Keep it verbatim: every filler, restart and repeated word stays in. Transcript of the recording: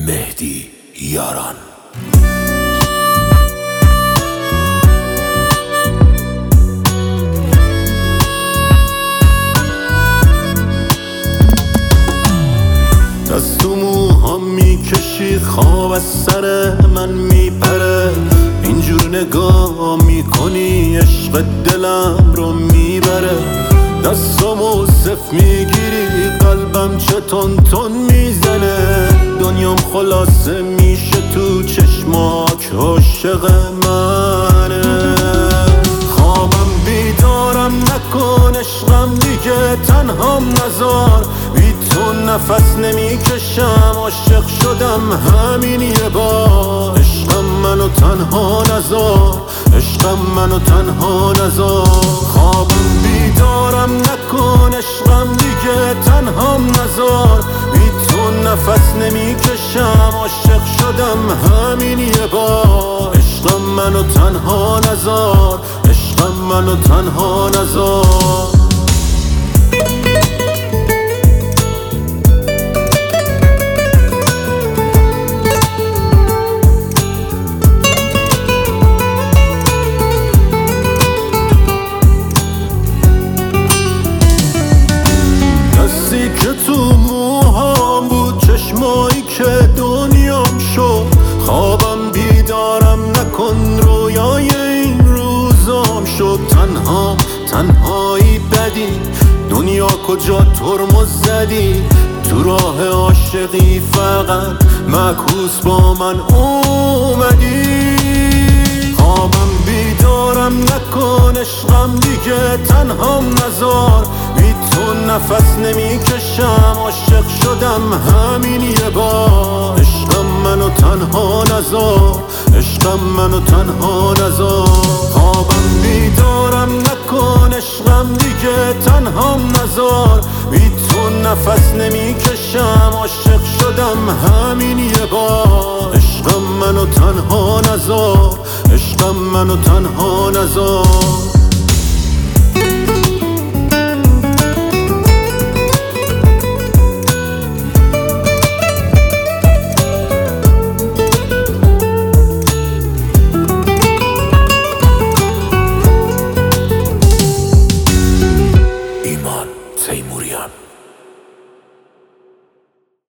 مهدی یاران. دست تو موهام میکشی، خواب از سر من میپره، اینجور نگاه میکنی عشق دلم رو میبره. دستامو صف میگیری، قلبم چه تون تون میزنه، دنیام خلاصه میشه تو چشماک، عاشق منه. خوابم بیدارم نکن عشقم دیگه، تنهام نذار، بی تو نفس نمیکشم، عاشق شدم همین یه بار. عشقم منو تنها نذار، عشقم منو تنها نذار. خوابم بیدارم نکن عشقم دیگه، تنهام نذار، بی تو نفس نمیکشم، عاشق شدم همین یه بار. عشقم منو تنها نذار، عشقم منو تنها نذار. دستی که تو موهام بود، چشمایی که دنیام شد، خوابم بیدارم نکن، رویای این روزام شد. تنها تنهایی بدی، دنیا کجا ترمز زدی، تو راه عاشقی فقط معکوس با من اومدی. خوابم بیدارم نکن عشقم دیگه، تنهام نذار، بی تو نفس نمیکشم، عاشق شدم همین یه بار. عشقم منو تنها نذار، عشقم منو تنها نذار. خوابم بیدارم نکن عشقم دیگه، تنهام نذار، بی تو نفس نمیکشم، عاشق شدم همین یه بار. عشقم منو تنها نذار، عشقم منو تنها نذار.